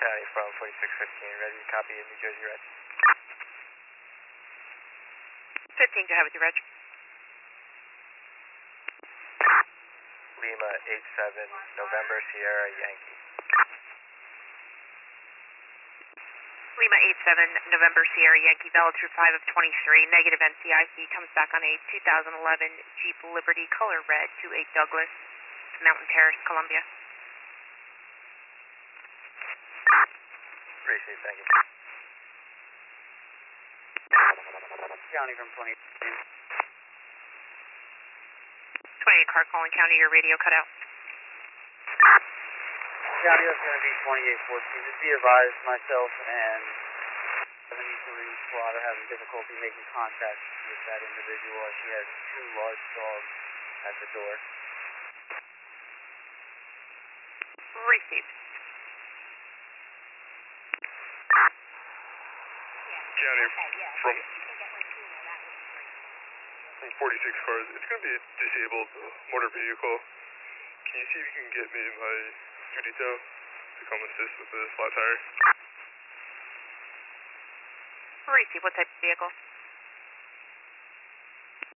County from 4615, ready to copy in New Jersey Red. 15, go ahead with your reg. Lima 87, November Sierra Yankee. Lima 87, November Sierra Yankee, valid through 5 of 23, negative NCIC, comes back on a 2011 Jeep Liberty color red to a Douglas, Mountain Terrace, Columbia. Appreciate it, thank you. County from 20. 28 car calling county, your radio cut out. County, that's going to be 2814. Just be advised, myself and 73 squad are having difficulty making contact with that individual as she has two large dogs at the door. Received. County from 46 cars. It's going to be a disabled motor vehicle. Can you see if you can get me my Scudito to come assist with the flat tire? Received. What type of vehicle?